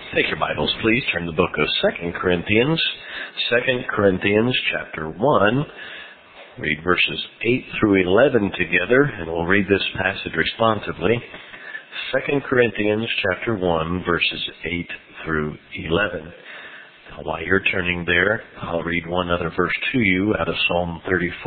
Take your Bibles, please. Turn to the book of 2 Corinthians. 2 Corinthians chapter 1. Read verses 8 through 11 together, and we'll read this passage responsively. 2 Corinthians chapter 1, verses 8 through 11. Now, while you're turning there, I'll read one other verse to you out of Psalm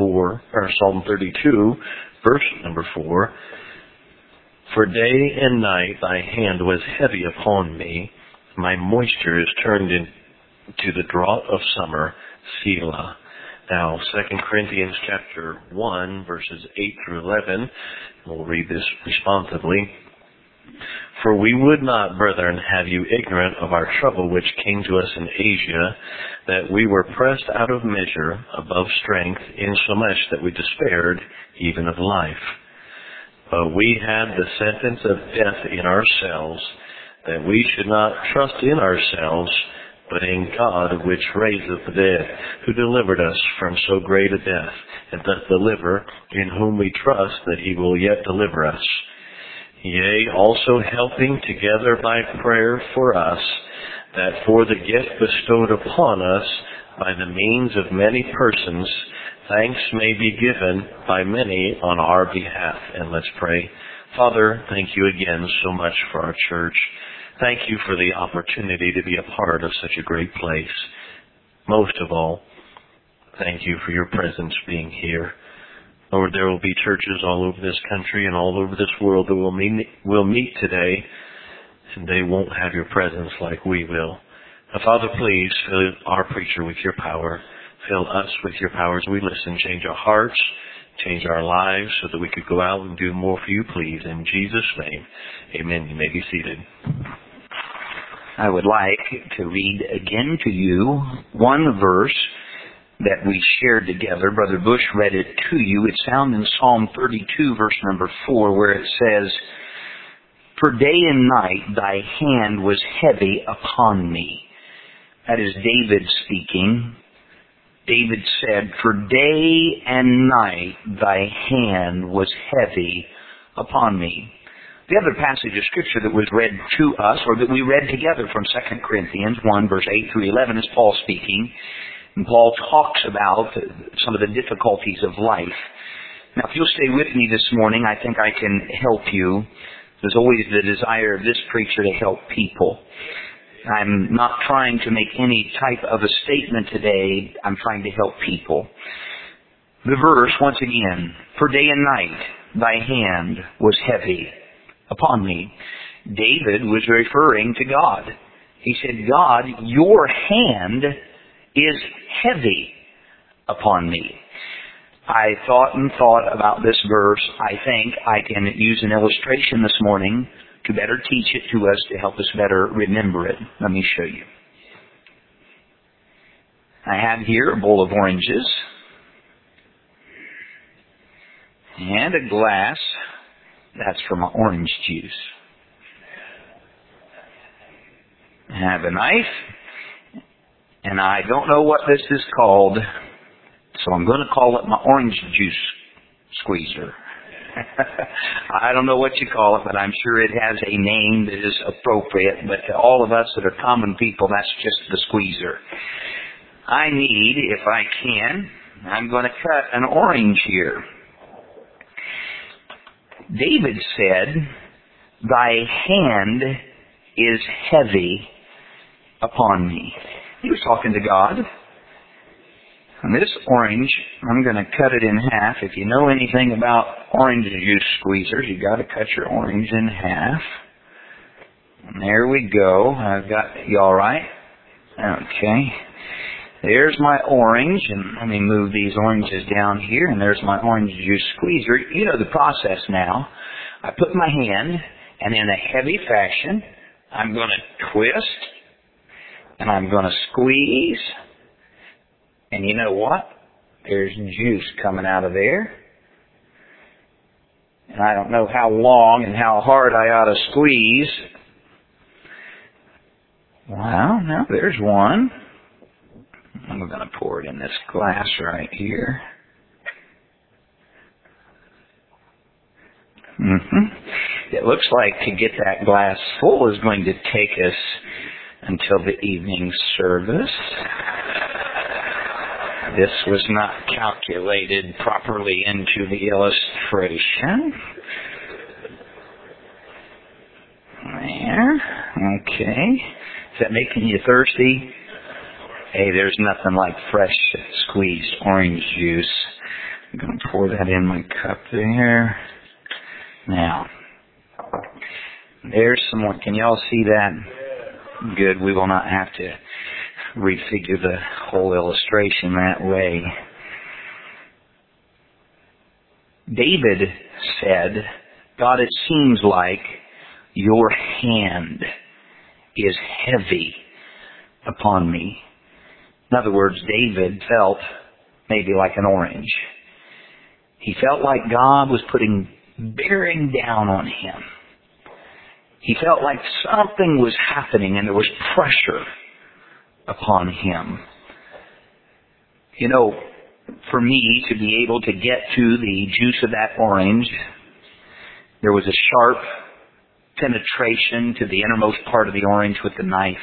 32, verse number 4. For day and night thy hand was heavy upon me. My moisture is turned into the drought of summer, Selah. Now, 2 Corinthians chapter 1, verses 8 through 11. We'll read this responsively. For we would not, brethren, have you ignorant of our trouble which came to us in Asia, that we were pressed out of measure, above strength, insomuch that we despaired even of life. But we had the sentence of death in ourselves, that we should not trust in ourselves, but in God which raiseth the dead, who delivered us from so great a death, and doth deliver, in whom we trust that he will yet deliver us. Yea, also helping together by prayer for us, that for the gift bestowed upon us by the means of many persons, thanks may be given by many on our behalf. And let's pray. Father, thank you again so much for our church. Thank you for the opportunity to be a part of such a great place. Most of all, thank you for your presence being here. Lord, there will be churches all over this country and all over this world that will meet today, and they won't have your presence like we will. Now, Father, please fill our preacher with your power. Fill us with your power as we listen. Change our hearts, change our lives so that we could go out and do more for you, please. In Jesus' name, amen. You may be seated. I would like to read again to you one verse that we shared together. Brother Bush read it to you. It's found in Psalm 32, verse number 4, where it says, For day and night thy hand was heavy upon me. That is David speaking. David said, For day and night thy hand was heavy upon me. The other passage of Scripture that was read to us, or that we read together from 2 Corinthians 1, verse 8 through 11, is Paul speaking. And Paul talks about some of the difficulties of life. Now, if you'll stay with me this morning, I think I can help you. There's always the desire of this preacher to help people. I'm not trying to make any type of a statement today. I'm trying to help people. The verse, once again, For day and night thy hand was heavy upon me. David was referring to God. He said, God, your hand is heavy upon me. I thought about this verse. I think I can use an illustration this morning to better teach it to us, to help us better remember it. Let me show you. I have here a bowl of oranges and a glass. That's for my orange juice. I have a knife, and I don't know what this is called, so I'm going to call it my orange juice squeezer. I don't know what you call it, but I'm sure it has a name that is appropriate. But to all of us that are common people, that's just the squeezer. I need, if I can, I'm going to cut an orange here. David said, Thy hand is heavy upon me. He was talking to God. And this orange, I'm going to cut it in half. If you know anything about orange juice squeezers, you've got to cut your orange in half. And there we go. I've got, you all right? Okay. There's my orange, and let me move these oranges down here, and there's my orange juice squeezer. You know the process now. I put my hand, and in a heavy fashion, I'm going to twist, and I'm going to squeeze. And you know what? There's juice coming out of there. And I don't know how long and how hard I ought to squeeze. Well, now there's one. I'm going to pour it in this glass right here. It looks like to get that glass full is going to take us until the evening service. This was not calculated properly into the illustration. There. Okay. Is that making you thirsty? Hey, there's nothing like fresh squeezed orange juice. I'm going to pour that in my cup there. Now, there's some more. Can y'all see that? Good. We will not have to refigure the whole illustration that way. David said, God, it seems like your hand is heavy upon me. In other words, David felt maybe like an orange. He felt like God was bearing down on him. He felt like something was happening and there was pressure upon him. You know, for me to be able to get to the juice of that orange, there was a sharp penetration to the innermost part of the orange with the knife,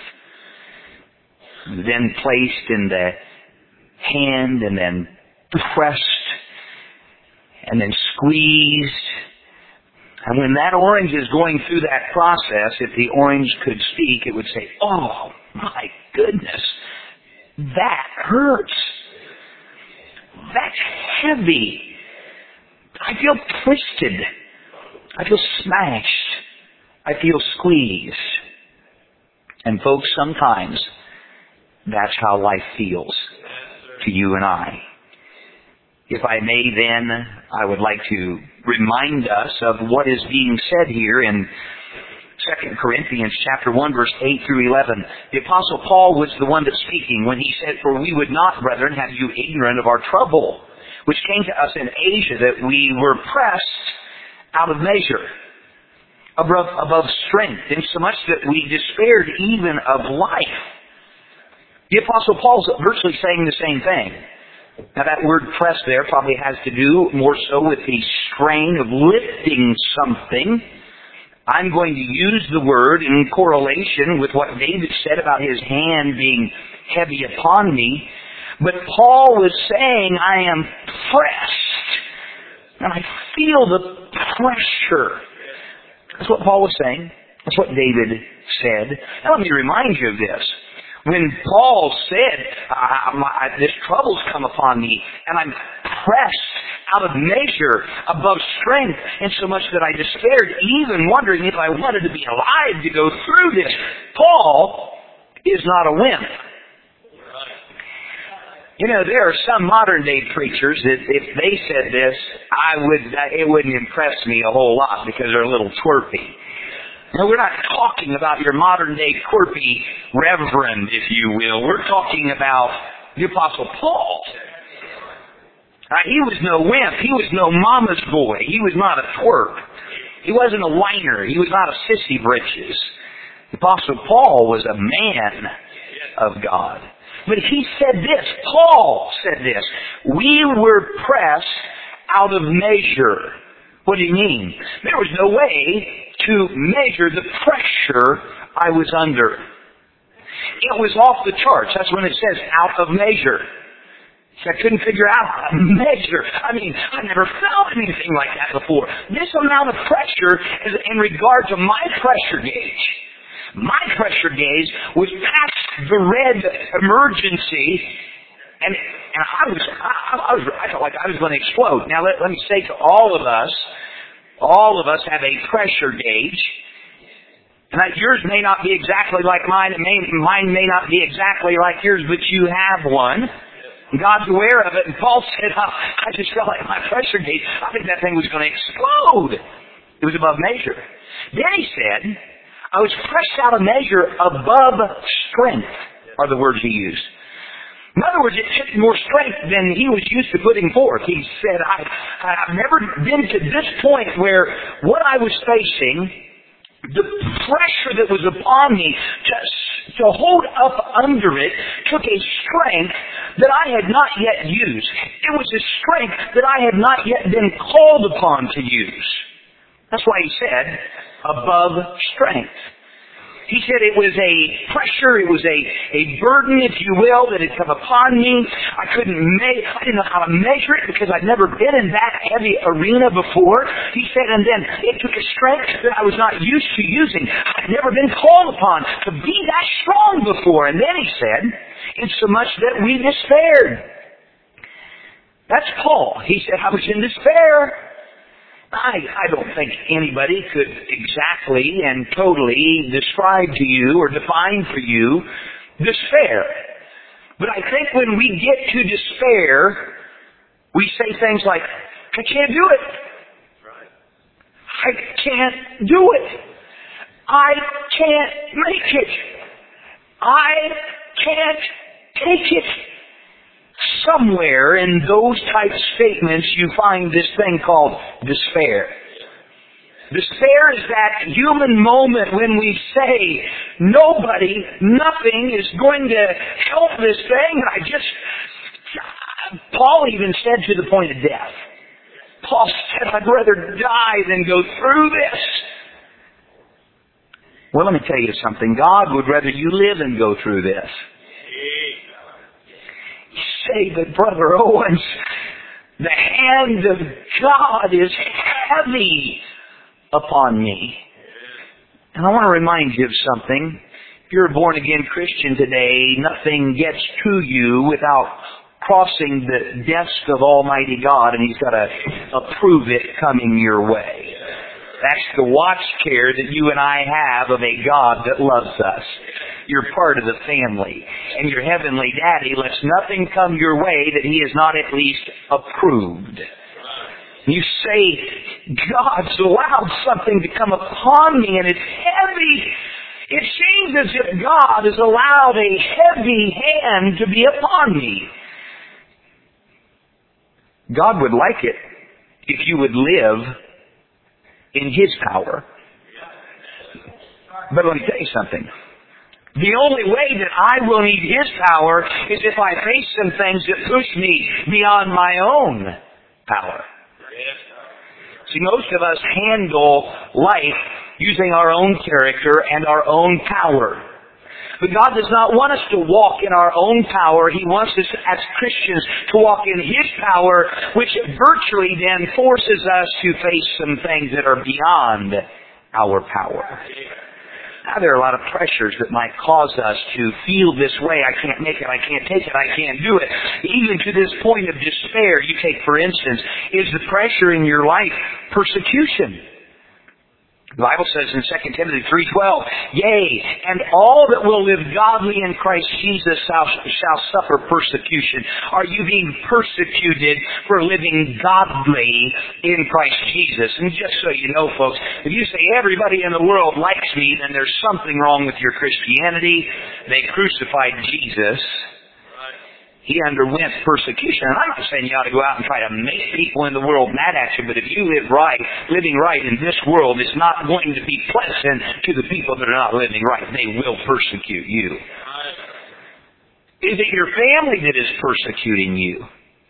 then placed in the hand and then pressed and then squeezed. And when that orange is going through that process, if the orange could speak, it would say, oh my goodness, that hurts. That's heavy. I feel twisted. I feel smashed. I feel squeezed. And folks, sometimes that's how life feels to you and I. If I may then, I would like to remind us of what is being said here in 2 Corinthians chapter 1, verse 8 through 11. The Apostle Paul was the one that's speaking when he said, "For we would not, brethren, have you ignorant of our trouble, which came to us in Asia, that we were pressed out of measure, above strength, insomuch that we despaired even of life." The Apostle Paul's virtually saying the same thing. Now that word press there probably has to do more so with the strain of lifting something. I'm going to use the word in correlation with what David said about his hand being heavy upon me. But Paul was saying, I am pressed. And I feel the pressure. That's what Paul was saying. That's what David said. Now let me remind you of this. When Paul said, this trouble's come upon me, and I'm pressed out of measure, above strength, insomuch that I despaired, even wondering if I wanted to be alive to go through this. Paul is not a wimp. You know, there are some modern day preachers that if they said this, it wouldn't impress me a whole lot because they're a little twerpy. No, we're not talking about your modern day quirky reverend, if you will. We're talking about the Apostle Paul. He was no wimp. He was no mama's boy. He was not a twerp. He wasn't a whiner. He was not a sissy britches. The Apostle Paul was a man of God. But he said this. Paul said this. We were pressed out of measure. What do you mean? There was no way to measure the pressure I was under. It was off the charts. That's when it says out of measure. So I couldn't figure out how to measure. I mean, I never felt anything like that before. This amount of pressure is in regard to my pressure gauge. My pressure gauge was past the red emergency, and I felt like I was going to explode. Now let me say to all of us have a pressure gauge. And yours may not be exactly like mine. Mine may not be exactly like yours, but you have one. God's aware of it. And Paul said, I just felt like my pressure gauge, I think that thing was going to explode. It was above measure. Then he said, I was pressed out of measure above strength, are the words he used. In other words, it took more strength than he was used to putting forth. He said, I've never been to this point where what I was facing, the pressure that was upon me to hold up under it, took a strength that I had not yet used. It was a strength that I had not yet been called upon to use. That's why he said, above strength. He said it was a pressure, it was a burden, if you will, that had come upon me. I didn't know how to measure it because I'd never been in that heavy arena before. He said, and then it took a strength that I was not used to using. I'd never been called upon to be that strong before. And then he said, insomuch that we despaired. That's Paul. He said, I was in despair. I don't think anybody could exactly and totally describe to you or define for you despair. But I think when we get to despair, we say things like, I can't do it. I can't do it. I can't make it. I can't take it. Somewhere in those type statements you find this thing called despair. Despair is that human moment when we say, nothing is going to help this thing. Paul even said to the point of death. Paul said, I'd rather die than go through this. Well, let me tell you something. God would rather you live than go through this. Say, but Brother Owens, the hand of God is heavy upon me. And I want to remind you of something. If you're a born-again Christian today, nothing gets to you without crossing the desk of Almighty God, and He's got to approve it coming your way. That's the watch care that you and I have of a God that loves us. You're part of the family. And your heavenly daddy lets nothing come your way that He has not at least approved. You say, God's allowed something to come upon me and it's heavy. It seems as if God has allowed a heavy hand to be upon me. God would like it if you would live in His power. But let me tell you something. The only way that I will need His power is if I face some things that push me beyond my own power. See, most of us handle life using our own character and our own power. But God does not want us to walk in our own power. He wants us as Christians to walk in His power, which virtually then forces us to face some things that are beyond our power. Now, there are a lot of pressures that might cause us to feel this way. I can't make it. I can't take it. I can't do it. Even to this point of despair, you take, for instance, is the pressure in your life persecution? The Bible says in 2 Timothy 3:12, yea, and all that will live godly in Christ Jesus shall suffer persecution. Are you being persecuted for living godly in Christ Jesus? And just so you know, folks, if you say everybody in the world likes me, then there's something wrong with your Christianity. They crucified Jesus. He underwent persecution. And I'm not saying you ought to go out and try to make people in the world mad at you, but if you live right, living right in this world is not going to be pleasant to the people that are not living right. They will persecute you. Is it your family that is persecuting you?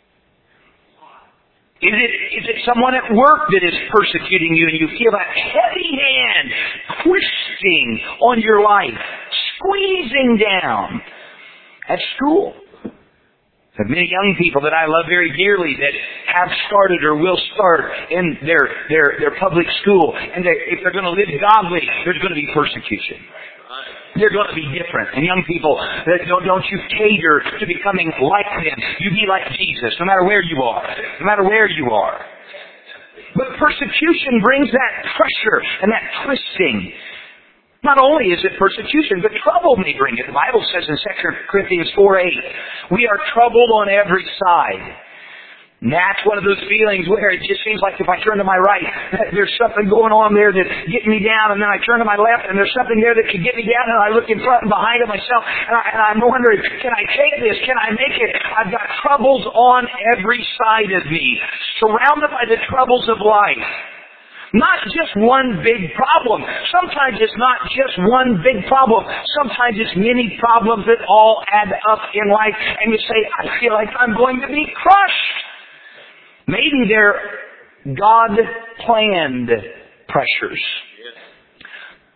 Is it someone at work that is persecuting you and you feel that heavy hand twisting on your life, squeezing down? At school. There are many young people that I love very dearly that have started or will start in their public school. And if they're going to live godly, there's going to be persecution. They're going to be different. And young people, don't you cater to becoming like them. You be like Jesus, no matter where you are. No matter where you are. But persecution brings that pressure and that twisting. Not only is it persecution, but trouble may bring it. The Bible says in 2 Corinthians 4:8, we are troubled on every side. And that's one of those feelings where it just seems like if I turn to my right, there's something going on there that's getting me down, and then I turn to my left, and there's something there that could get me down, and I look in front and behind of myself, and I'm wondering, can I take this? Can I make it? I've got troubles on every side of me, surrounded by the troubles of life. Not just one big problem. Sometimes it's not just one big problem. Sometimes it's many problems that all add up in life. And you say, I feel like I'm going to be crushed. Maybe they're God-planned pressures.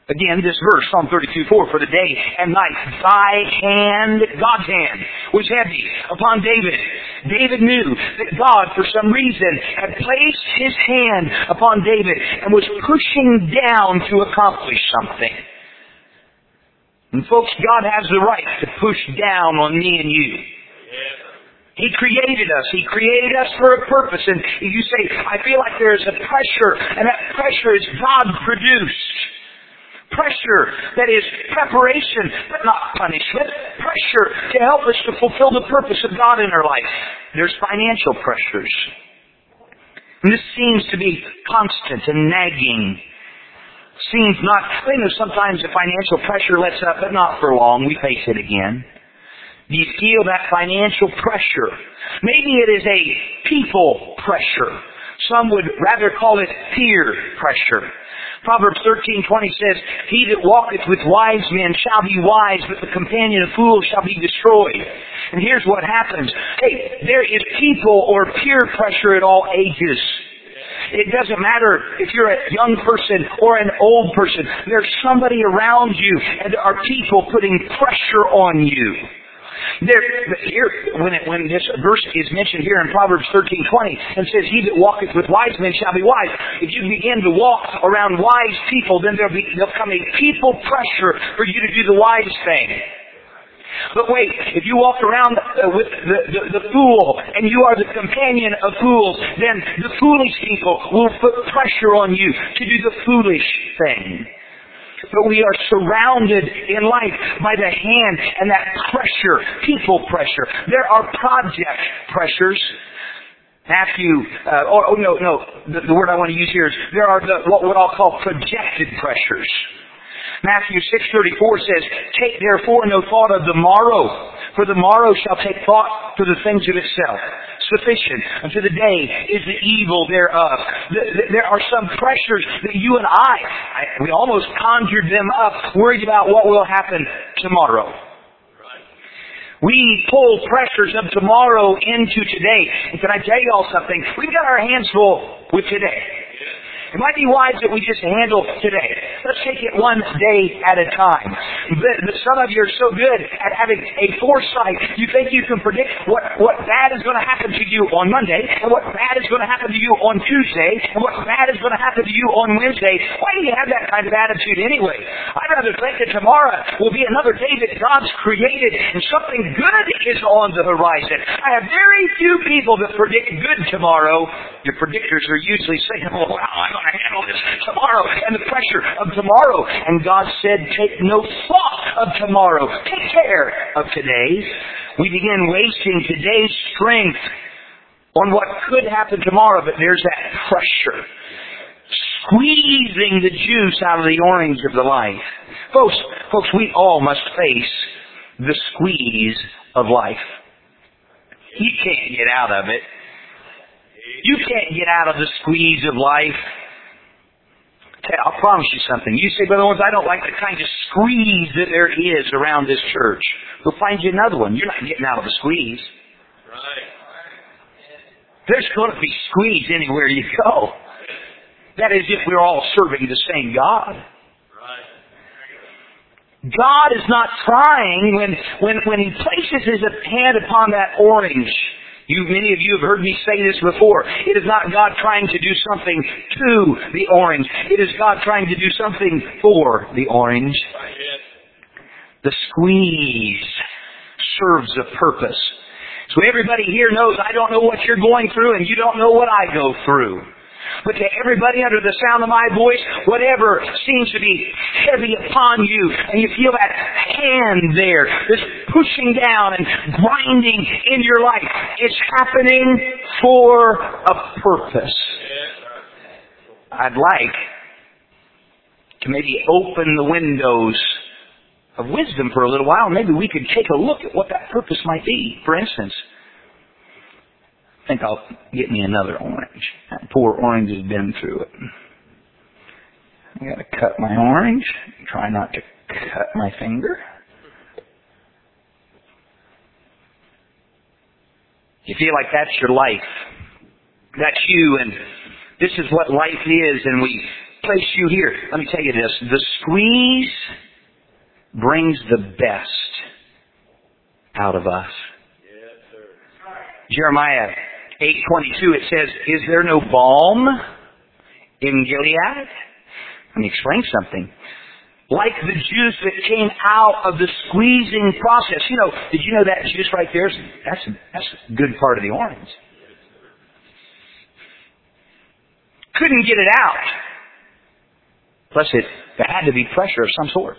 Again, this verse, Psalm 32:4, for the day and night, thy hand, God's hand, was heavy upon David. David knew that God, for some reason, had placed His hand upon David and was pushing down to accomplish something. And folks, God has the right to push down on me and you. He created us. He created us for a purpose. And if you say, I feel like there is a pressure, and that pressure is God-produced. Pressure that is preparation, but not punishment. Pressure to help us to fulfill the purpose of God in our life. There's financial pressures. And this seems to be constant and nagging. Seems not, sometimes the financial pressure lets up, but not for long. We face it again. Do you feel that financial pressure? Maybe it is a people pressure. Some would rather call it peer pressure. Proverbs 13:20 says, he that walketh with wise men shall be wise, but the companion of fools shall be destroyed. And here's what happens. Hey, there is people or peer pressure at all ages. It doesn't matter if you're a young person or an old person. There's somebody around you, and there are people putting pressure on you. When this verse is mentioned here in Proverbs 13:20 and says, he that walketh with wise men shall be wise. If you begin to walk around wise people, then there'll come a people pressure for you to do the wise thing. But wait, if you walk around with the fool and you are the companion of fools, then the foolish people will put pressure on you to do the foolish thing. But we are surrounded in life by the hand and that pressure, people pressure. There are project pressures. The word I want to use here is there are what I'll call projected pressures. Matthew 6:34 says, take therefore no thought of the morrow, for the morrow shall take thought for the things of itself. Sufficient unto the day is the evil thereof. There are some pressures that you and we almost conjured them up, worried about what will happen tomorrow. We pull pressures of tomorrow into today. And can I tell you all something? We've got our hands full with today. It might be wise that we just handle today. Let's take it one day at a time. But some of you are so good at having a foresight. You think you can predict what bad is going to happen to you on Monday, and what bad is going to happen to you on Tuesday, and what bad is going to happen to you on Wednesday. Why do you have that kind of attitude anyway? I'd rather think that tomorrow will be another day that God's created, and something good is on the horizon. I have very few people that predict good tomorrow. Your predictors are usually saying, oh, wow, I'm going to handle this tomorrow and the pressure of tomorrow. And God said, take no thought of tomorrow. Take care of today. We begin wasting today's strength on what could happen tomorrow, but there's that pressure. Squeezing the juice out of the orange of the life. Folks, we all must face the squeeze of life. You can't get out of it. You can't get out of the squeeze of life. I'll promise you something. You say, Brother Owens, I don't like the kind of squeeze that there is around this church. We'll find you another one. You're not getting out of the squeeze. Right. There's going to be squeeze anywhere you go. That is if we're all serving the same God. Right. God is not trying when He places His hand upon that orange. Many of you have heard me say this before. It is not God trying to do something to the orange. It is God trying to do something for the orange. The squeeze serves a purpose. So everybody here knows I don't know what you're going through, and you don't know what I go through. But to everybody under the sound of my voice, whatever seems to be heavy upon you, and you feel that hand there, this pushing down and grinding in your life, it's happening for a purpose. I'd like to maybe open the windows of wisdom for a little while. Maybe we could take a look at what that purpose might be. For instance, I think I'll get me another orange. That poor orange has been through it. I got to cut my orange. Try not to cut my finger. You feel like that's your life. That's you, and this is what life is, and we place you here. Let me tell you this. The squeeze brings the best out of us. Jeremiah 8:22, it says, "Is there no balm in Gilead?" Let me explain something. Like the juice that came out of the squeezing process. Did you know that juice right there? That's a good part of the orange. Couldn't get it out. Plus, there had to be pressure of some sort.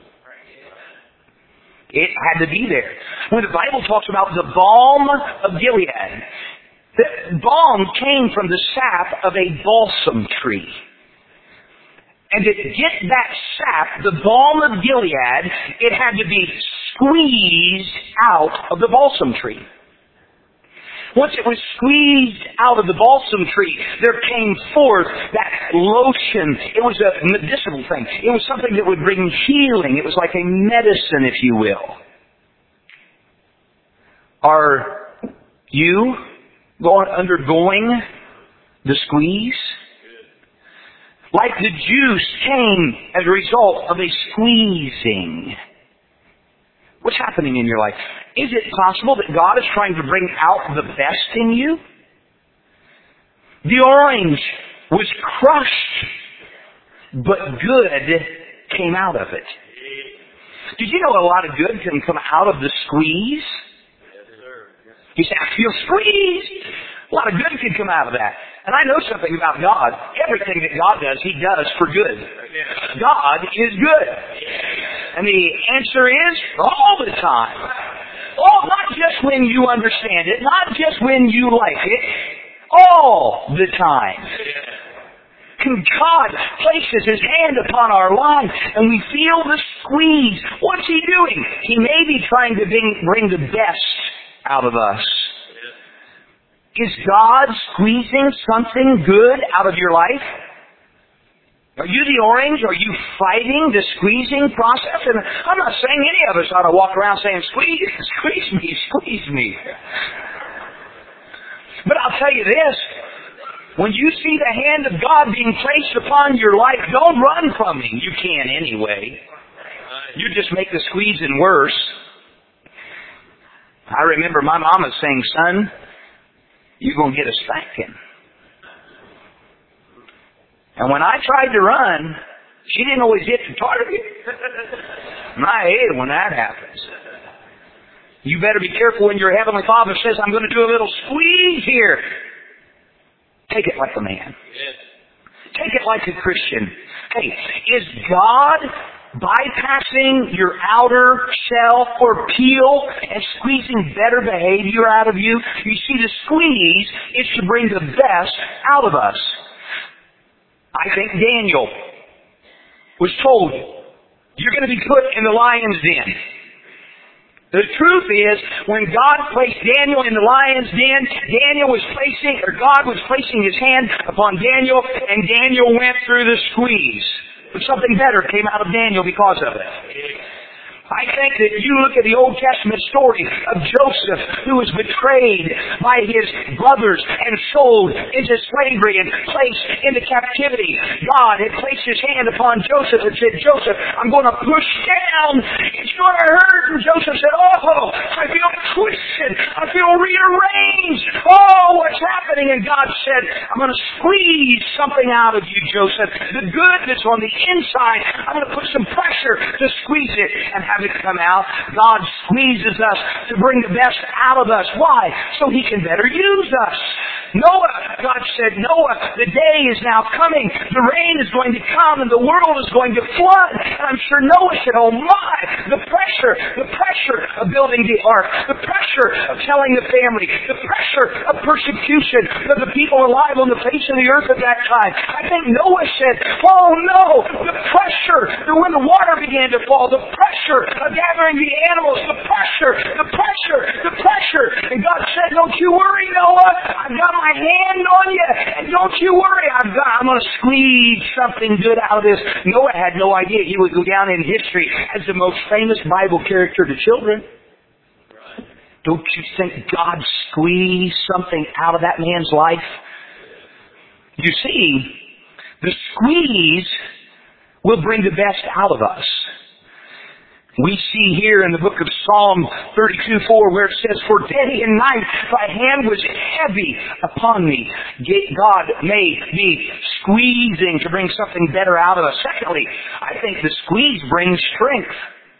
It had to be there. When the Bible talks about the balm of Gilead, the balm came from the sap of a balsam tree. And to get that sap, the balm of Gilead, it had to be squeezed out of the balsam tree. Once it was squeezed out of the balsam tree, there came forth that lotion. It was a medicinal thing. It was something that would bring healing. It was like a medicine, if you will. Are you undergoing the squeeze? Like the juice came as a result of a squeezing. What's happening in your life? Is it possible that God is trying to bring out the best in you? The orange was crushed, but good came out of it. Did you know a lot of good can come out of the squeeze? Yes, sir. You say, I feel squeezed. A lot of good can come out of that. And I know something about God. Everything that God does, He does for good. God is good. And the answer is all the time. Oh, not just when you understand it, not just when you like it, all the time. God places His hand upon our life and we feel the squeeze. What's He doing? He may be trying to bring the best out of us. Is God squeezing something good out of your life? Are you the orange? Are you fighting the squeezing process? And I'm not saying any of us ought to walk around saying, squeeze me, squeeze me. But I'll tell you this. When you see the hand of God being placed upon your life, don't run from Him. You can anyway. You just make the squeezing worse. I remember my mama saying, son, you're going to get a spanking. And when I tried to run, she didn't always hit the target. And I hate it when that happens. You better be careful when your Heavenly Father says, I'm going to do a little squeeze here. Take it like a man. Take it like a Christian. Hey, is God bypassing your outer shell or peel and squeezing better behavior out of you? You see, the squeeze is to bring the best out of us. I think Daniel was told, you're going to be put in the lion's den. The truth is, when God placed Daniel in the lion's den, God was placing His hand upon Daniel, and Daniel went through the squeeze. But something better came out of Daniel because of it. I think that you look at the Old Testament story of Joseph, who was betrayed by his brothers and sold into slavery and placed into captivity. God had placed His hand upon Joseph and said, Joseph, I'm going to push down. It's going to hurt. And Joseph said, oh, I feel twisted. I feel rearranged. Oh, what's happening? And God said, I'm going to squeeze something out of you, Joseph. The good that's on the inside, I'm going to put some pressure to squeeze it and have it come out. God squeezes us to bring the best out of us. Why? So He can better use us. God said, Noah, the day is now coming. The rain is going to come and the world is going to flood. And I'm sure Noah said, oh my, the pressure of building the ark, the pressure of telling the family, the pressure of persecution of the people alive on the face of the earth at that time. I think Noah said, oh no, the pressure, when the water began to fall, the pressure of gathering the animals, the pressure. And God said, don't you worry, Noah. I've got my hand on you. And don't you worry. I'm going to squeeze something good out of this. Noah had no idea he would go down in history as the most famous Bible character to children. Don't you think God squeezed something out of that man's life? You see, the squeeze will bring the best out of us. We see here in the book of Psalm 32:4 where it says, "For day and night thy hand was heavy upon me." God may be squeezing to bring something better out of us. Secondly, I think the squeeze brings strength.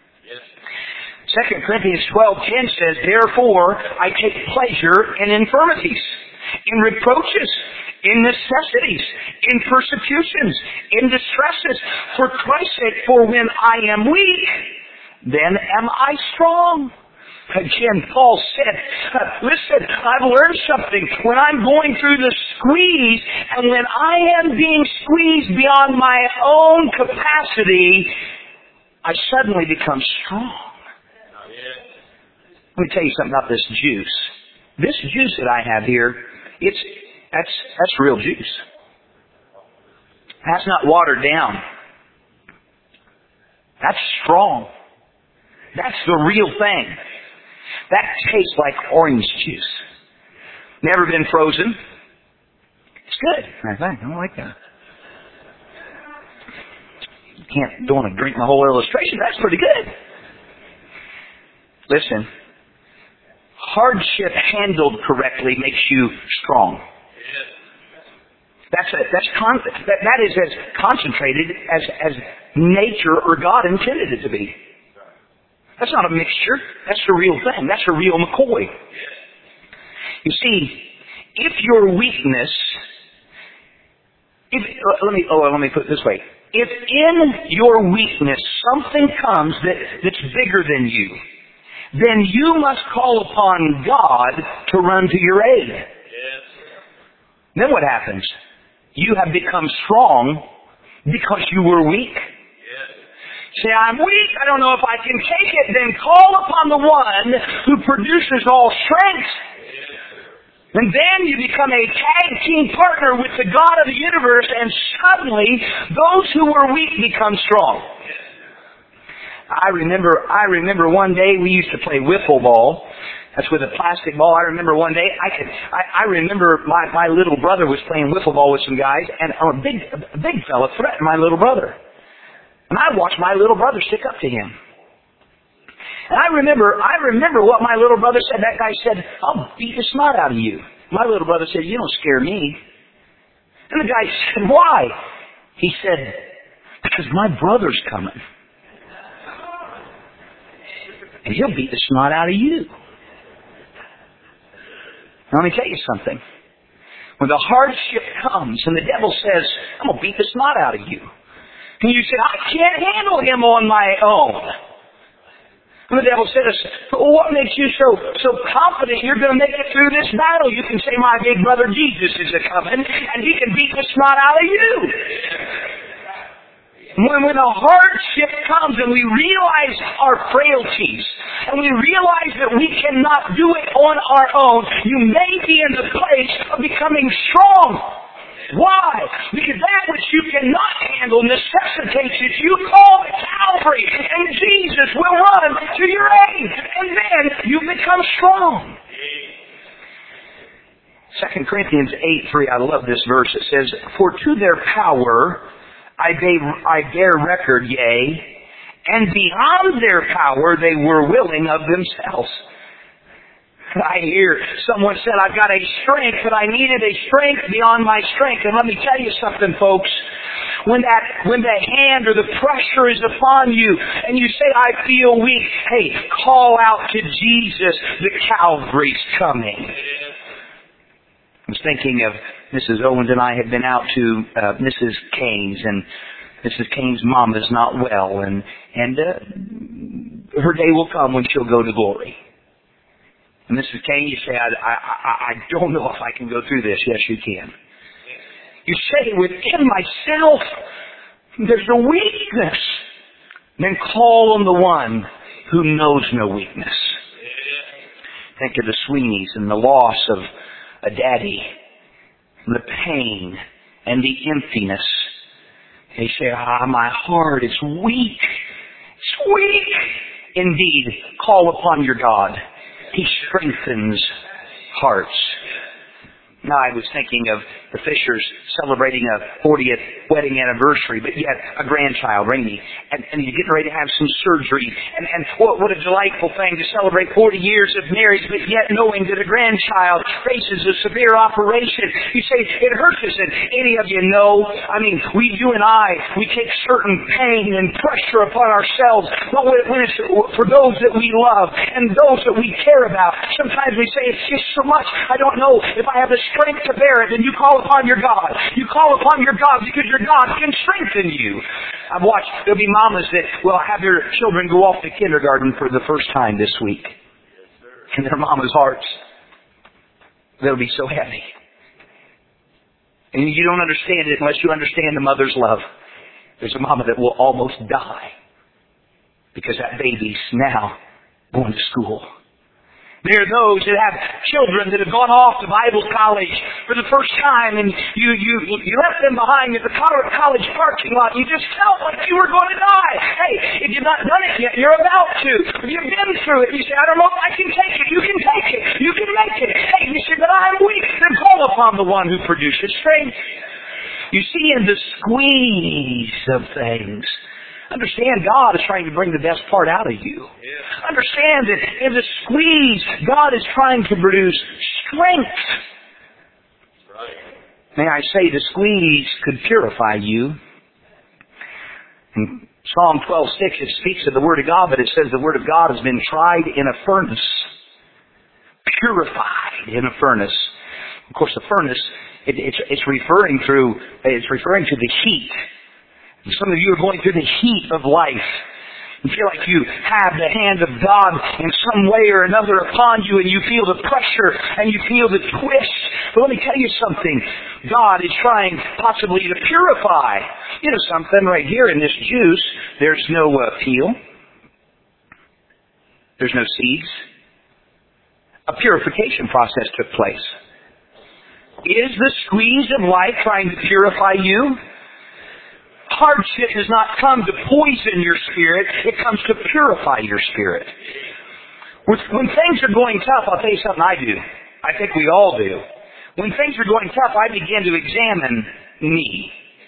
2 Corinthians 12:10 says, "Therefore I take pleasure in infirmities, in reproaches, in necessities, in persecutions, in distresses, for Christ's sake, for when I am weak, then am I strong." Again, Paul said, listen, I've learned something. When I'm going through the squeeze, and when I am being squeezed beyond my own capacity, I suddenly become strong. Let me tell you something about this juice. This juice that I have here, that's real juice. That's not watered down. That's strong. That's the real thing. That tastes like orange juice. Never been frozen. It's good. I don't like that. Don't want to drink my whole illustration. That's pretty good. Listen. Hardship handled correctly makes you strong. That is as concentrated as nature or God intended it to be. That's not a mixture. That's the real thing. That's a real McCoy. You see, if your weakness, let me put it this way. If in your weakness something comes that's bigger than you, then you must call upon God to run to your aid. Yes. Then what happens? You have become strong because you were weak. Yes. Say, I'm weak, I don't know if I can take it. Then call upon the one who produces all strength. Yes. And then you become a tag team partner with the God of the universe, and suddenly those who were weak become strong. Yes. I remember one day we used to play wiffle ball. That's with a plastic ball. I remember one day I remember my little brother was playing wiffle ball with some guys, and a big fella threatened my little brother. And I watched my little brother stick up to him. And I remember what my little brother said. That guy said, "I'll beat the snot out of you." My little brother said, "You don't scare me." And the guy said, "Why?" He said, "Because my brother's coming. And he'll beat the snot out of you." Now, let me tell you something. When the hardship comes and the devil says, "I'm going to beat the snot out of you," and you say, "I can't handle him on my own." And the devil says, "Well, what makes you so confident you're going to make it through this battle?" You can say, "My big brother Jesus is a-coming, and he can beat the snot out of you." When the hardship comes and we realize our frailties and we realize that we cannot do it on our own, you may be in the place of becoming strong. Why? Because that which you cannot handle necessitates that you call Calvary, and Jesus will run to your aid, and then you become strong. 2 Corinthians 8:3, I love this verse. It says, "For to their power I bear record, yea, and beyond their power they were willing of themselves." I hear someone said, "I've got a strength, but I needed a strength beyond my strength." And let me tell you something, folks. When the hand or the pressure is upon you, and you say, "I feel weak," hey, call out to Jesus. The Calvary's coming. I was thinking of Mrs. Owens and I had been out to Mrs. Kane's, and Mrs. Kane's mom is not well, and her day will come when she'll go to glory. And Mrs. Kane, you say, I don't know if I can go through this. Yes, you can. You say, within myself, there's a weakness. Then call on the one who knows no weakness. Think of the Sweeneys and the loss of a daddy, the pain and the emptiness. They say, my heart is weak. It's weak. Indeed, call upon your God. He strengthens hearts. Now, I was thinking of the Fishers celebrating a 40th wedding anniversary, but yet a grandchild, Rainey, and you're getting ready to have some surgery. And what a delightful thing to celebrate 40 years of marriage, but yet knowing that a grandchild faces a severe operation. You say, it hurts us, and any of you know, I mean, you and I, we take certain pain and pressure upon ourselves, but when it's for those that we love and those that we care about, sometimes we say, it's just so much, I don't know if I have the strength to bear it, and you call upon your God. You call upon your God because your God can strengthen you. I've watched, there'll be mamas that will have their children go off to kindergarten for the first time this week. In their mama's hearts. They'll be so heavy. And you don't understand it unless you understand the mother's love. There's a mama that will almost die because that baby's now going to school. There are those that have children that have gone off to Bible college for the first time, and you left them behind at the college parking lot. You just felt like you were going to die. Hey, if you've not done it yet, you're about to. If you've been through it, you say, I don't know if I can take it. You can take it. You can make it. Hey, you say, but I'm weak. Then call upon the one who produces strength. You see, in the squeeze of things, understand God is trying to bring the best part out of you. Yeah. Understand that in the squeeze, God is trying to produce strength. Right. May I say, the squeeze could purify you. In Psalm 12:6, it speaks of the Word of God, but it says the Word of God has been tried in a furnace. Purified in a furnace. Of course, the furnace, it's referring to the heat. Some of you are going through the heat of life. You feel like you have the hand of God in some way or another upon you, and you feel the pressure and you feel the twist. But let me tell you something. God is trying possibly to purify. You know something right here in this juice, there's no peel. There's no seeds. A purification process took place. Is the squeeze of life trying to purify you? Hardship does not come to poison your spirit. It comes to purify your spirit. When things are going tough, I'll tell you something I do. I think we all do. When things are going tough, I begin to examine me.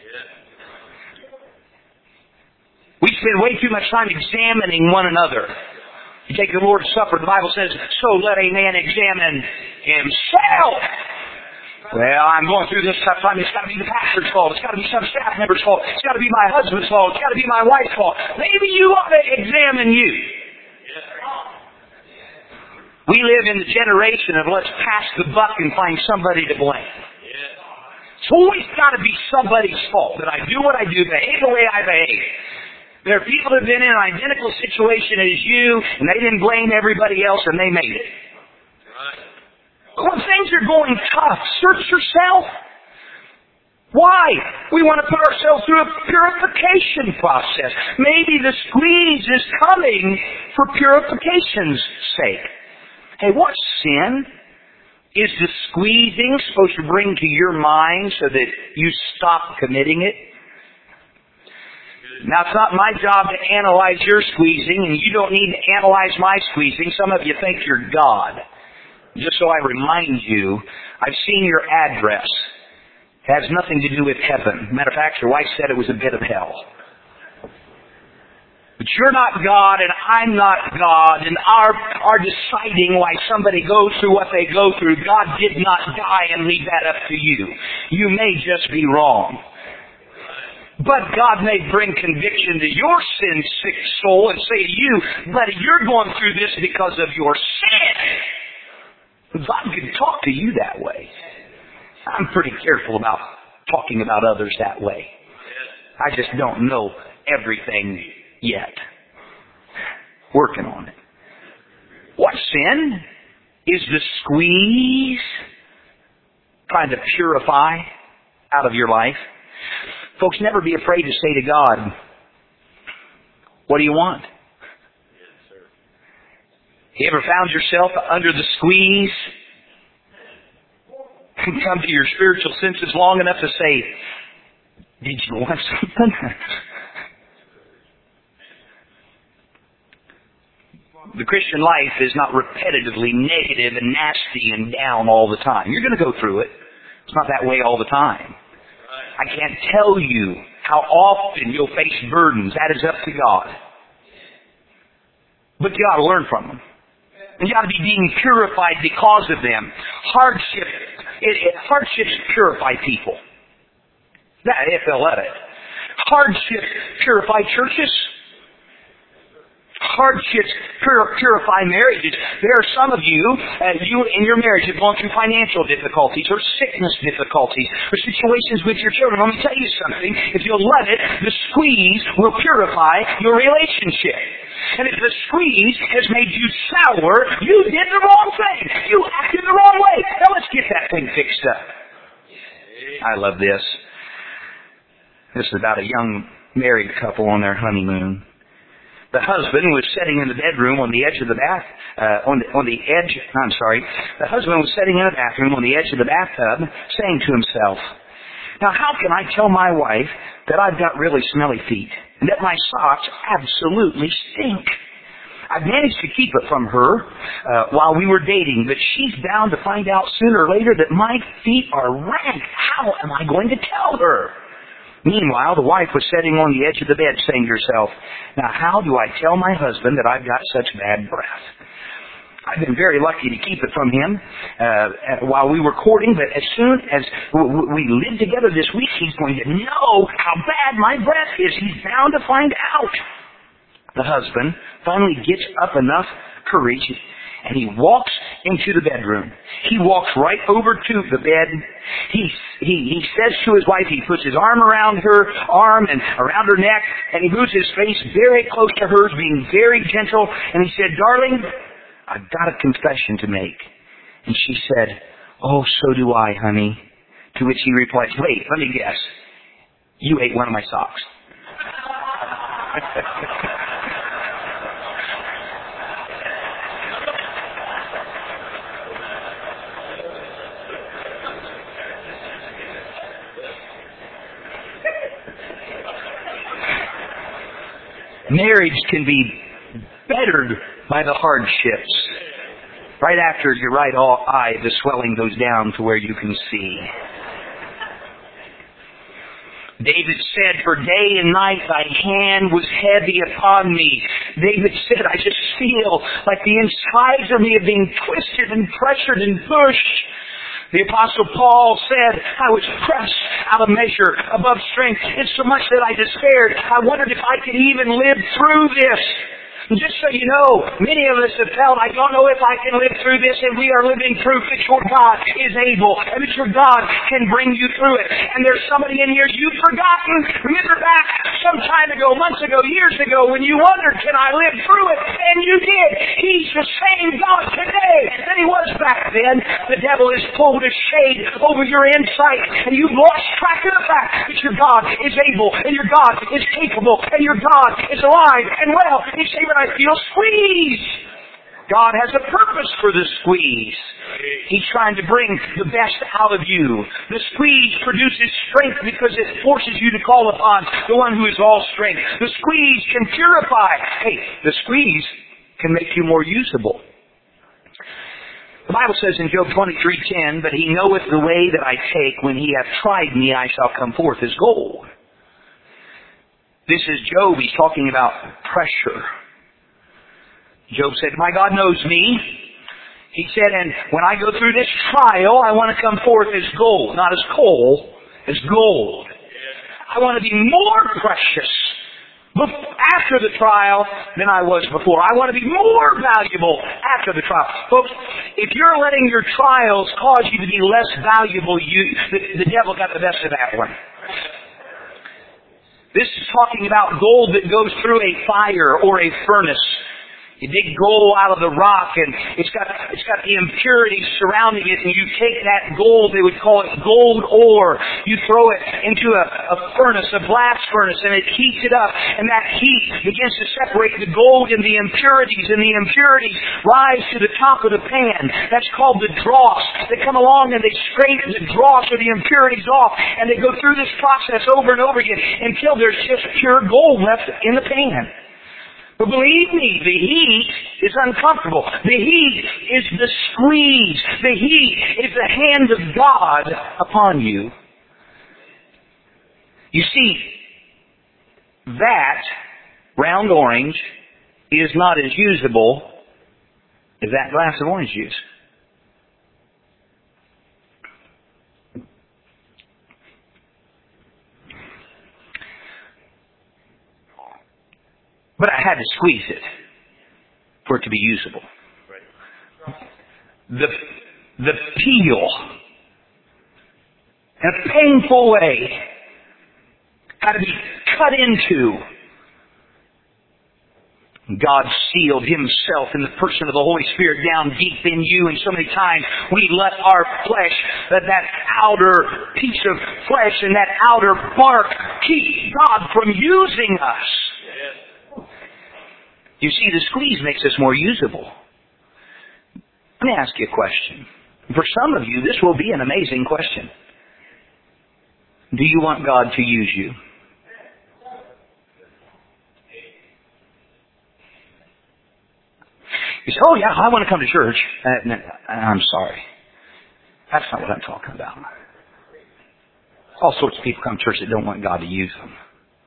We spend way too much time examining one another. You take the Lord's Supper, the Bible says, so let a man examine himself. Well, I'm going through this tough time. It's got to be the pastor's fault. It's got to be some staff member's fault. It's got to be my husband's fault. It's got to be my wife's fault. Maybe you ought to examine you. We live in the generation of let's pass the buck and find somebody to blame. It's always got to be somebody's fault that I do what I do, behave the way I behave. There are people that have been in an identical situation as you, and they didn't blame everybody else, and they made it. When things are going tough, search yourself. Why? We want to put ourselves through a purification process. Maybe the squeeze is coming for purification's sake. Hey, what's sin? Is the squeezing supposed to bring to your mind so that you stop committing it? Now, it's not my job to analyze your squeezing, and you don't need to analyze my squeezing. Some of you think you're God. Just so I remind you, I've seen your address. It has nothing to do with heaven. Matter of fact, your wife said it was a bit of hell. But you're not God, and I'm not God, and our deciding why somebody goes through what they go through, God did not die and leave that up to you. You may just be wrong. But God may bring conviction to your sin-sick soul and say to you, buddy, you're going through this because of your sin. God can talk to you that way. I'm pretty careful about talking about others that way. I just don't know everything yet. Working on it. What sin is the squeeze trying to purify out of your life? Folks, never be afraid to say to God, what do you want? You ever found yourself under the squeeze and come to your spiritual senses long enough to say, did you want something? The Christian life is not repetitively negative and nasty and down all the time. You're going to go through it. It's not that way all the time. I can't tell you how often you'll face burdens. That is up to God. But you ought to learn from them. And you ought to be being purified because of them. Hardships purify people. If they'll let it. Hardships purify churches. Hardships purify marriages. There are some of you in your marriage have gone through financial difficulties or sickness difficulties or situations with your children. Let me tell you something. If you'll let it, the squeeze will purify your relationship. And if the squeeze has made you sour, you did the wrong thing. You acted the wrong way. Now let's get that thing fixed up. I love this. This is about a young married couple on their honeymoon. The husband was sitting in the bedroom on the edge of the The husband was sitting in the bathroom on the edge of the bathtub, saying to himself, "Now how can I tell my wife that I've got really smelly feet and that my socks absolutely stink? I've managed to keep it from her while we were dating, but she's bound to find out sooner or later that my feet are rank. How am I going to tell her?" Meanwhile, the wife was sitting on the edge of the bed saying to herself, "Now how do I tell my husband that I've got such bad breath? I've been very lucky to keep it from him while we were courting, but as soon as we live together this week, he's going to know how bad my breath is. He's bound to find out." The husband finally gets up enough courage and he walks into the bedroom. He walks right over to the bed. He says to his wife, he puts his arm around her arm and around her neck, and he moves his face very close to hers, being very gentle, and he said, "Darling, I've got a confession to make." And she said, "Oh, so do I, honey." To which he replied, "Wait, let me guess. You ate one of my socks." Marriage can be bettered by the hardships. Right after your right eye, the swelling goes down to where you can see. David said, "For day and night thy hand was heavy upon me." David said, "I just feel like the insides of me are being twisted and pressured and pushed." The Apostle Paul said, "I was pressed out of measure, above strength, and so much that I despaired. I wondered if I could even live through this." And just so you know, many of us have felt, "I don't know if I can live through this," and we are living proof that your God is able, and that your God can bring you through it. And there's somebody in here you've forgotten. Remember back some time ago, months ago, years ago, when you wondered, "Can I live through it?" And you did. He's the same God today that He was back then. The devil has pulled a shade over your insight, and you've lost track of the fact that your God is able, and your God is capable, and your God is alive and well. And you say, "But I feel squeezed." God has a purpose for the squeeze. He's trying to bring the best out of you. The squeeze produces strength because it forces you to call upon the one who is all strength. The squeeze can purify. Hey, the squeeze can make you more usable. The Bible says in Job 23:10, "But he knoweth the way that I take. When he hath tried me, I shall come forth as gold." This is Job. He's talking about pressure. Job said, "My God knows me." He said, "And when I go through this trial, I want to come forth as gold. Not as coal, as gold. I want to be more precious after the trial than I was before. I want to be more valuable after the trial." Folks, if you're letting your trials cause you to be less valuable, the devil got the best of that one. This is talking about gold that goes through a fire or a furnace. You dig gold out of the rock, and it's got the impurities surrounding it, and you take that gold, they would call it gold ore. You throw it into a furnace, a blast furnace, and it heats it up, and that heat begins to separate the gold and the impurities rise to the top of the pan. That's called the dross. They come along and they scrape the dross or the impurities off, and they go through this process over and over again until there's just pure gold left in the pan. But believe me, the heat is uncomfortable. The heat is the squeeze. The heat is the hand of God upon you. You see, that round orange is not as usable as that glass of orange juice. But I had to squeeze it for it to be usable. The peel, in a painful way, had to be cut into. God sealed Himself in the person of the Holy Spirit down deep in you, and so many times we let our flesh, that outer piece of flesh and that outer bark, keep God from using us. You see, the squeeze makes us more usable. Let me ask you a question. For some of you, this will be an amazing question. Do you want God to use you? You say, oh yeah, I want to come to church. I'm sorry. That's not what I'm talking about. All sorts of people come to church that don't want God to use them.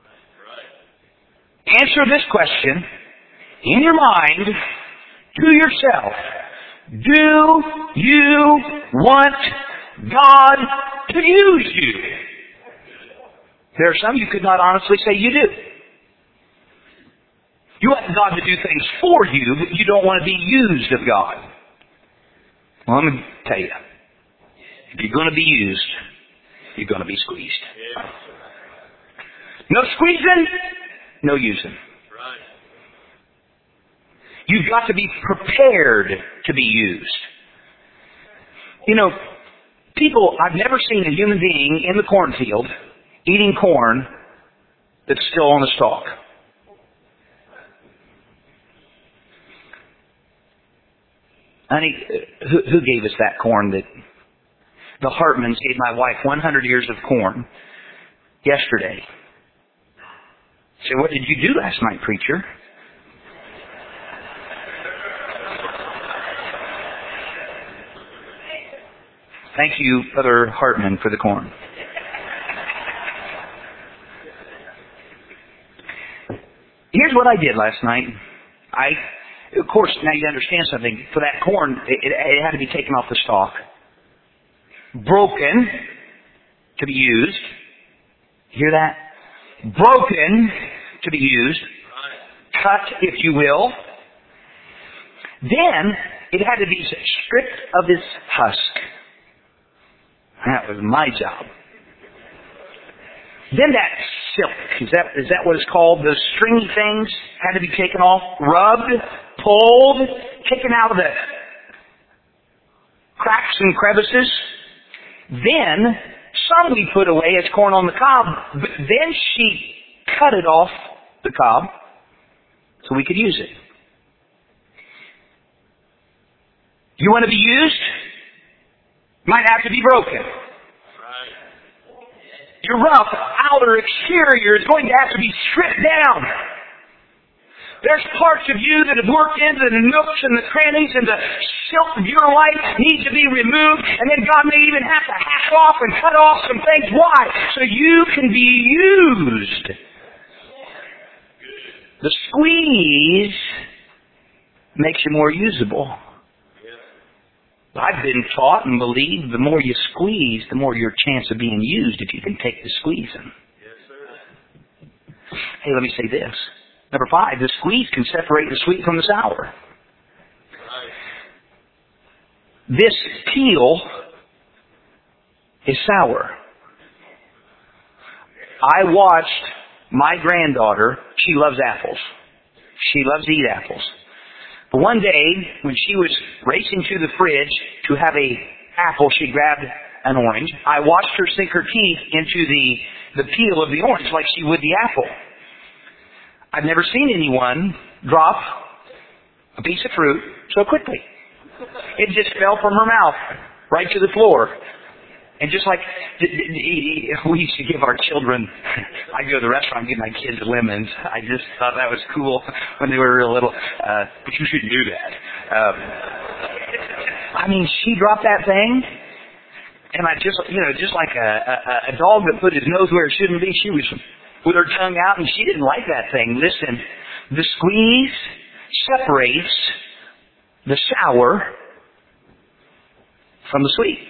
Answer this question in your mind to yourself. Do you want God to use you? There are some you could not honestly say you do. You want God to do things for you, but you don't want to be used of God. Well, let me tell you. If you're going to be used, you're going to be squeezed. No squeezing, no using. You've got to be prepared to be used. You know, I've never seen a human being in the cornfield eating corn that's still on the stalk. Honey, who gave us that corn? That the Hartmans gave my wife 100 ears of corn yesterday. I said, what did you do last night, preacher? Thank you, Brother Hartman, for the corn. Here's what I did last night. Of course, now you understand something. For that corn, it had to be taken off the stalk. Broken to be used. Hear that? Broken to be used. Cut, if you will. Then, it had to be stripped of its husk. That was my job. Then that silk, is that what it's called? Those stringy things had to be taken off, rubbed, pulled, taken out of the cracks and crevices. Then, some we put away as corn on the cob, but then she cut it off the cob so we could use it. You want to be used? Might have to be broken. Your rough outer exterior is going to have to be stripped down. There's parts of you that have worked into the nooks and the crannies and the silk of your life need to be removed, and then God may even have to hack off and cut off some things. Why? So you can be used. The squeeze makes you more usable. I've been taught and believed the more you squeeze, the more your chance of being used if you can take the squeezing. Hey, let me say this. Number 5, the squeeze can separate the sweet from the sour. This peel is sour. I watched my granddaughter, she loves apples. She loves to eat apples. But one day, when she was racing to the fridge to have an apple, she grabbed an orange. I watched her sink her teeth into the peel of the orange like she would the apple. I've never seen anyone drop a piece of fruit so quickly. It just fell from her mouth right to the floor. And just like we used to give our children, I go to the restaurant and give my kids lemons. I just thought that was cool when they were real little. But you shouldn't do that. I mean, she dropped that thing, and I just like a dog that put his nose where it shouldn't be. She was with her tongue out, and she didn't like that thing. Listen, the squeeze separates the sour from the sweet.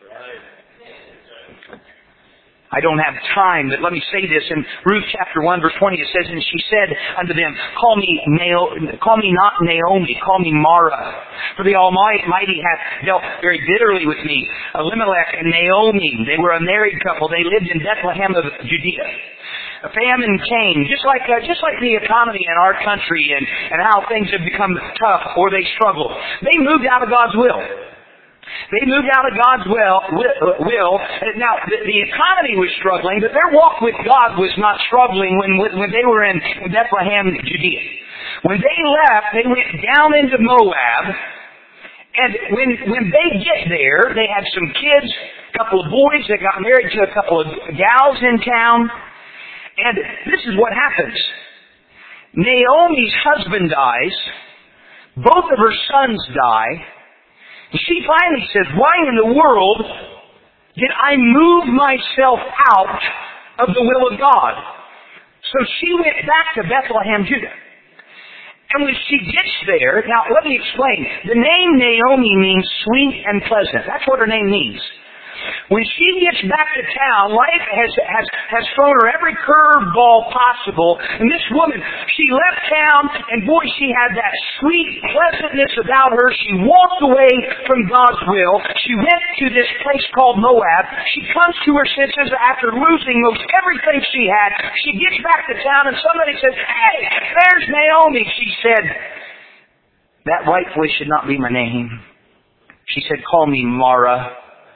I don't have time, but let me say this. In Ruth chapter 1, verse 20, it says, "And she said unto them, call me not Naomi, call me Mara. For the Almighty hath dealt very bitterly with me." Elimelech and Naomi, they were a married couple. They lived in Bethlehem of Judea. A famine came, just like the economy in our country and how things have become tough or they struggle. They moved out of God's will. They moved out of God's will. Now, the economy was struggling, but their walk with God was not struggling when they were in Bethlehem, Judea. When they left, they went down into Moab, and when they get there, they had some kids, a couple of boys that got married to a couple of gals in town, and this is what happens. Naomi's husband dies, both of her sons die. She finally says, why in the world did I move myself out of the will of God? So she went back to Bethlehem, Judah. And when she gets there, now let me explain. The name Naomi means sweet and pleasant. That's what her name means. When she gets back to town, life has thrown her every curveball possible. And this woman, she left town, and boy, she had that sweet pleasantness about her. She walked away from God's will. She went to this place called Moab. She comes to her senses after losing most everything she had. She gets back to town, and somebody says, "Hey, there's Naomi." She said, "That rightfully should not be my name." She said, "Call me Mara."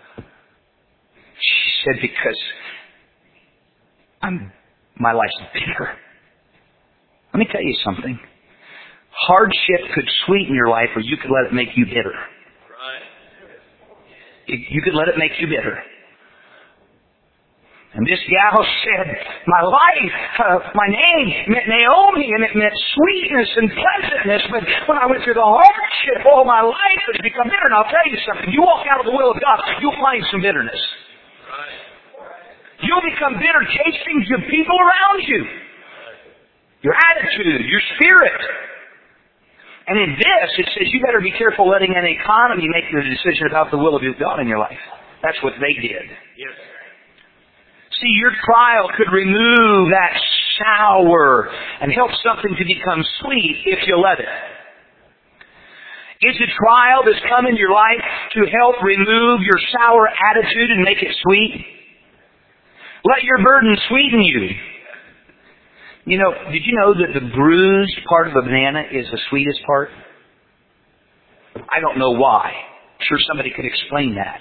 She said, "Because my life's bitter." Let me tell you something. Hardship could sweeten your life, or you could let it make you bitter. Right. You could let it make you bitter. And this gal said, my life, my name meant Naomi, and it meant sweetness and pleasantness. But when I went through the hardship, my life has become bitter. And I'll tell you something. You walk out of the will of God, you'll find some bitterness. You'll become bitter chasing the people around you. Your attitude, your spirit. And in this, it says you better be careful letting an economy make the decision about the will of God in your life. That's what they did. Yes. See, your trial could remove that sour and help something to become sweet if you let it. Is a trial that's come in your life to help remove your sour attitude and make it sweet? Let your burden sweeten you. You know, did you know that the bruised part of a banana is the sweetest part? I don't know why. I'm sure somebody could explain that.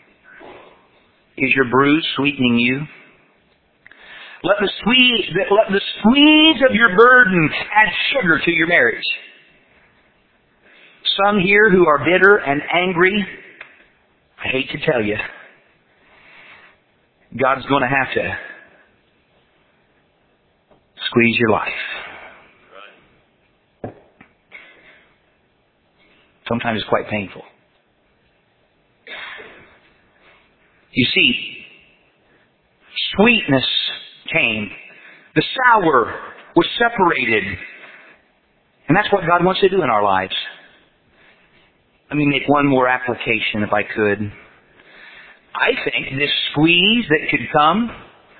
Is your bruise sweetening you? Let the squeeze of your burden add sugar to your marriage. Some here who are bitter and angry, I hate to tell you, God's going to have to squeeze your life. Sometimes it's quite painful. You see, sweetness came. The sour was separated. And that's what God wants to do in our lives. Let me make one more application if I could. I think this squeeze that could come,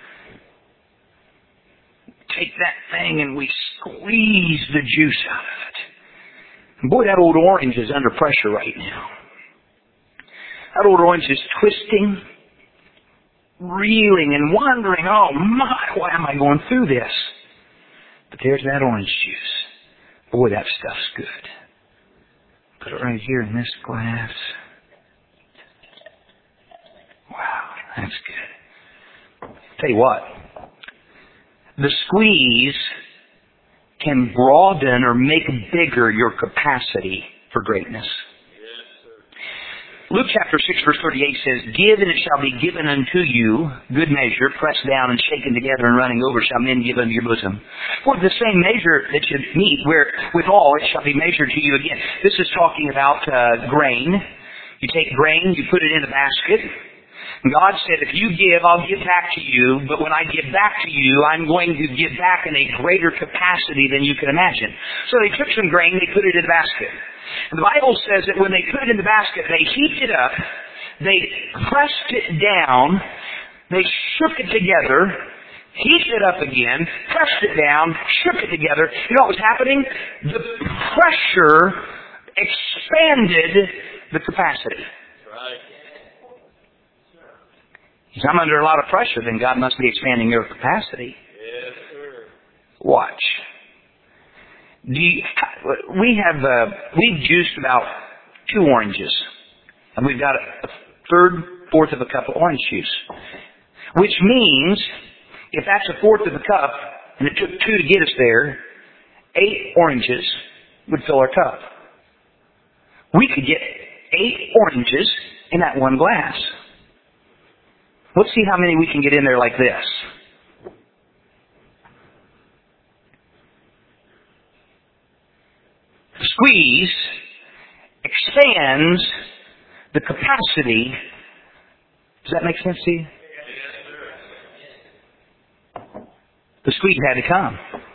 take that thing and we squeeze the juice out of it. And boy, that old orange is under pressure right now. That old orange is twisting, reeling and wondering, oh my, why am I going through this? But there's that orange juice. Boy, that stuff's good. Put it right here in this glass. Wow, that's good. Tell you what, the squeeze can broaden or make bigger your capacity for greatness. Luke chapter 6 verse 38 says, Give and it shall be given unto you, good measure, pressed down and shaken together and running over, shall men give unto your bosom. For the same measure that you meet, withal it shall be measured to you again. This is talking about grain. You take grain, you put it in a basket. And God said, if you give, I'll give back to you, but when I give back to you, I'm going to give back in a greater capacity than you can imagine. So they took some grain, they put it in a basket. And the Bible says that when they put it in the basket, they heaped it up, they pressed it down, they shook it together, heaped it up again, pressed it down, shook it together. You know what was happening? The pressure expanded the capacity. If I'm under a lot of pressure, then God must be expanding your capacity. Yes, sir. Watch. We've juiced about 2 oranges. And we've got a fourth of a cup of orange juice. Which means, if that's a fourth of a cup, and it took 2 to get us there, 8 oranges would fill our cup. We could get 8 oranges in that one glass. Let's see how many we can get in there like this. Squeeze expands the capacity. Does that make sense to you? The squeeze had to come.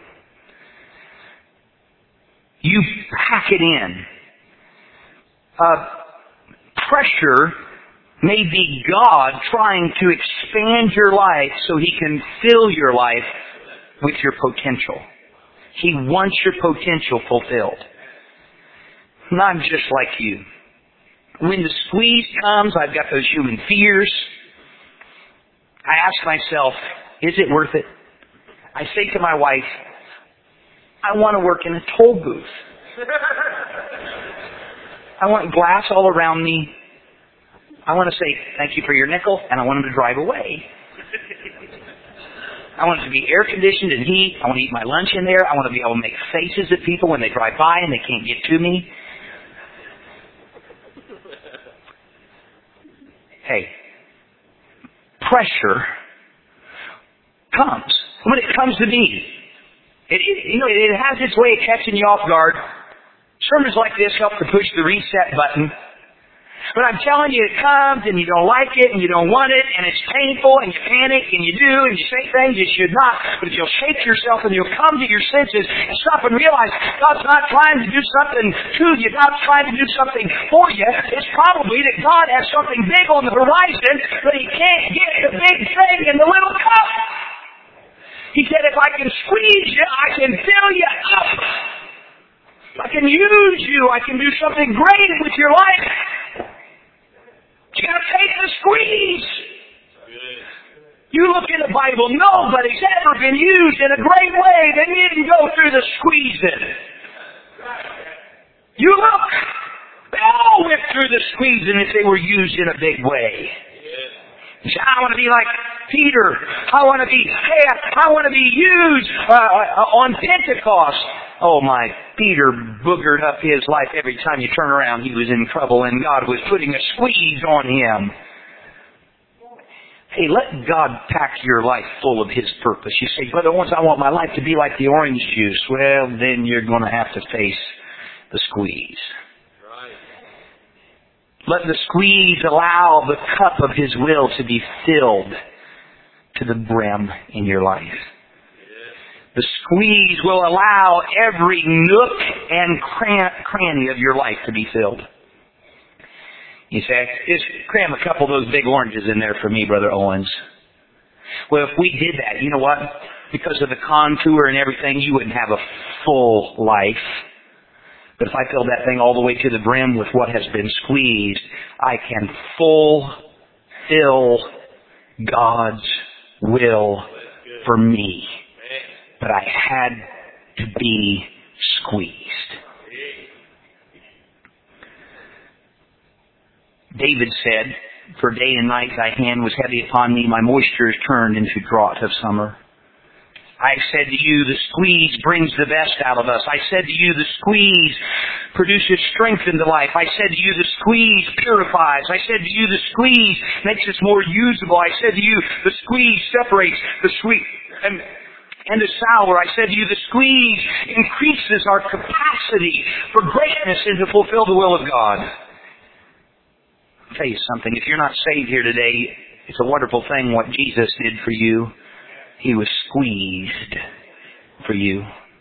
You pack it in. Pressure may be God trying to expand your life so He can fill your life with your potential. He wants your potential fulfilled. And I'm just like you. When the squeeze comes, I've got those human fears. I ask myself, is it worth it? I say to my wife, I want to work in a toll booth. I want glass all around me. I want to say, thank you for your nickel, and I want them to drive away. I want it to be air conditioned and heat. I want to eat my lunch in there. I want to be able to make faces at people when they drive by and they can't get to me. Hey, pressure comes. When it comes to me, it has its way of catching you off guard. Sermons like this help to push the reset button. But I'm telling you, it comes and you don't like it and you don't want it and it's painful and you panic and you do and you say things you should not. But if you'll shake yourself and you'll come to your senses and stop and realize God's not trying to do something to you, God's trying to do something for you, it's probably that God has something big on the horizon, but He can't get the big thing in the little cup. He said, if I can squeeze you, I can fill you up. I can use you. I can do something great with your life. You got to take the squeeze. You look in the Bible, nobody's ever been used in a great way. They didn't go through the squeezing. You look, they all went through the squeezing if they were used in a big way. You say, I want to be like Peter. I want to be used on Pentecost. Oh my, Peter boogered up his life every time you turn around. He was in trouble and God was putting a squeeze on him. Hey, let God pack your life full of His purpose. You say, Brother Owens, I want my life to be like the orange juice. Well, then you're going to have to face the squeeze. Let the squeeze allow the cup of His will to be filled to the brim in your life. The squeeze will allow every nook and cranny of your life to be filled. You say, just cram a couple of those big oranges in there for me, Brother Owens. Well, if we did that, you know what? Because of the contour and everything, you wouldn't have a full life. But if I fill that thing all the way to the brim with what has been squeezed, I can fulfill God's will for me. But I had to be squeezed. David said, for day and night thy hand was heavy upon me, my moisture is turned into drought of summer. I said to you, the squeeze brings the best out of us. I said to you, the squeeze produces strength into life. I said to you, the squeeze purifies. I said to you, the squeeze makes us more usable. I said to you, the squeeze separates the sweet and the sour. I said to you, the squeeze increases our capacity for greatness and to fulfill the will of God. I'll tell you something. If you're not saved here today, it's a wonderful thing what Jesus did for you. He was squeezed for you.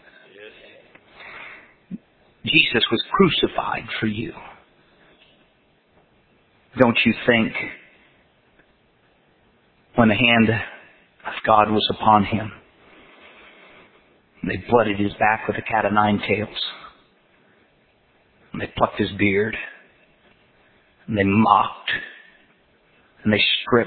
Jesus was crucified for you. Don't you think when the hand of God was upon him, they blooded his back with a cat of nine tails, and they plucked his beard, and they mocked, and they stripped.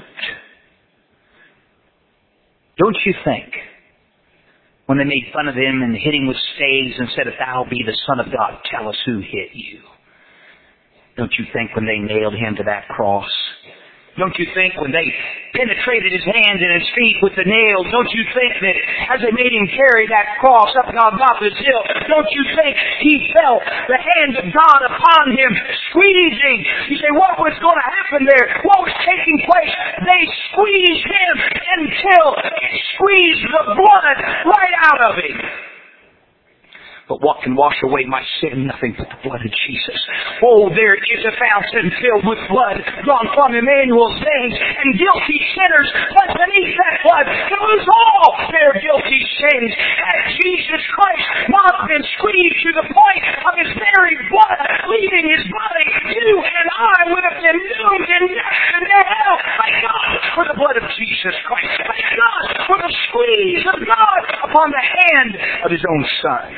Don't you think when they made fun of him and hit him with staves and said, if thou be the Son of God, tell us who hit you? Don't you think when they nailed him to that cross? Don't you think when they penetrated his hands and his feet with the nails, don't you think that as they made him carry that cross up Golgotha's hill, don't you think he felt the hand of God upon him squeezing? You say, what was going to happen there? What was taking place? They squeezed him until it squeezed the blood right out of him. But what can wash away my sin? Nothing but the blood of Jesus. Oh, there is a fountain filled with blood drawn from Emmanuel's veins, and guilty sinners, but beneath that blood, to lose all their guilty sins. Had Jesus Christ not been squeezed to the point of his very blood leaving his body, you and I would have been doomed in death and hell. Thank God for the blood of Jesus Christ. Thank God for the squeeze of God upon the hand of his own Son.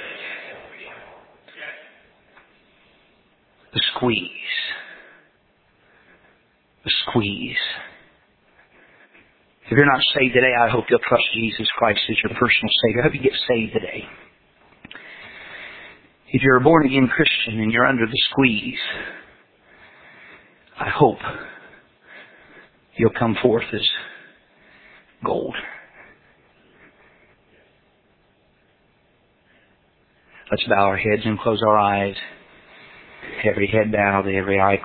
The squeeze. The squeeze. If you're not saved today, I hope you'll trust Jesus Christ as your personal Savior. I hope you get saved today. If you're a born-again Christian and you're under the squeeze, I hope you'll come forth as gold. Let's bow our heads and close our eyes. Every head bowed, every eye